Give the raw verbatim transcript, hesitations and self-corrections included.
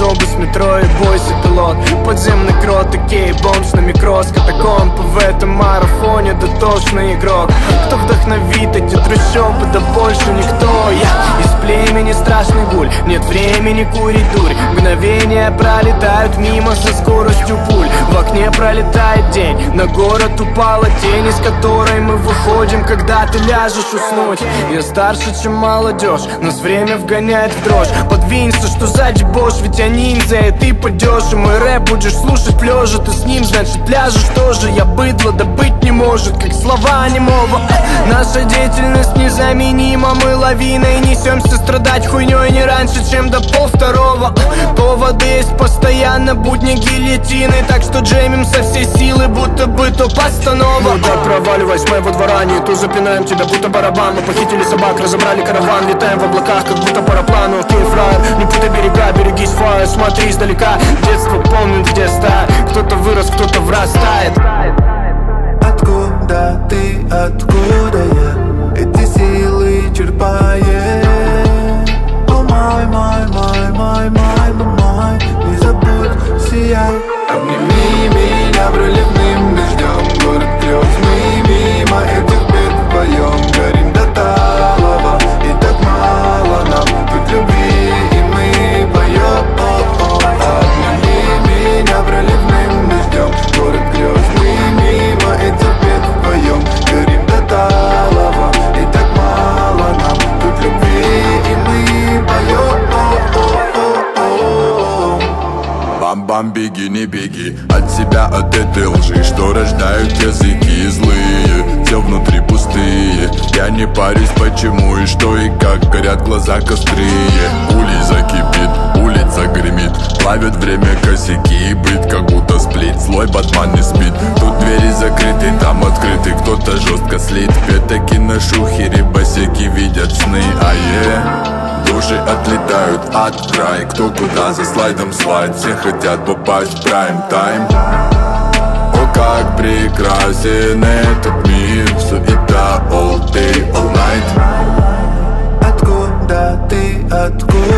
автобус, метро и бойся, пилот. Подземный крот, окей, бомж на микро. С катакомб в этом марафоне дотошный игрок. Кто вдохновит эти трущобы, да больше никто. Я из племени страшный гуль, нет времени курить дурь. Мгновения пролетают мимо со скоростью пуль. В окне пролетает день, на город упала тень, из которой мы выходим, когда ты ляжешь уснуть. Я старше, чем молодежь, нас время вгоняет в дрожь. Подвинься, что сзади Бош, ведь я ниндзя, и ты падешь. И мой рэп будешь слушать лежа, ты с ним, значит, ляжешь тоже. Я быдло, да быть не может, как слова немого. Наша деятельность незаменима, мы лавиной несемся страдать хуйней не раньше, чем до полвторого. Поводы есть постоянно, будни гильотины, так что джемим со всей силы, будто бы то постанова. Ну да, проваливай с моего двора, не ту запинаем тебя, будто барабан. Мы похитили собак, разобрали караван, летаем в облаках, как будто параплан. Окей, фраер, не путай берега, берегись фаер, смотри издалека. Детство помнит, где стая, кто-то вырос, кто-то врастает. Откуда ты, откуда я эти силы черпаешь? О май, май, май, май, май, май, не забудь, сияй. Обними меня проливным дождем, город грез, мы мимо этих бед вдвоем горим до талого, и так мало нам тут любви, и мы поем. Обними меня проливным дождем, город грез, мы мимо этих бед вдвоем горим до талого, и так мало нам тут любви, и мы поем. Бам-бам, беги, не беги от себя, от этой лжи, что рождают языки злые. Все внутри пустые, я не парюсь, почему и что и как. Горят глаза кострее, улей закипит, улица гремит, плавят время косяки и быт, как будто сплит. Злой батман не спит, тут двери закрыты, там открыты, кто-то жестко слит. Пятаки на шухере, босяки видят сны, а е души отлетают от край, кто куда за слайдом слайд, все хотят попасть в прайм-тайм. О, как прекрасен этот мир, суета all day, all night. Откуда ты, откуда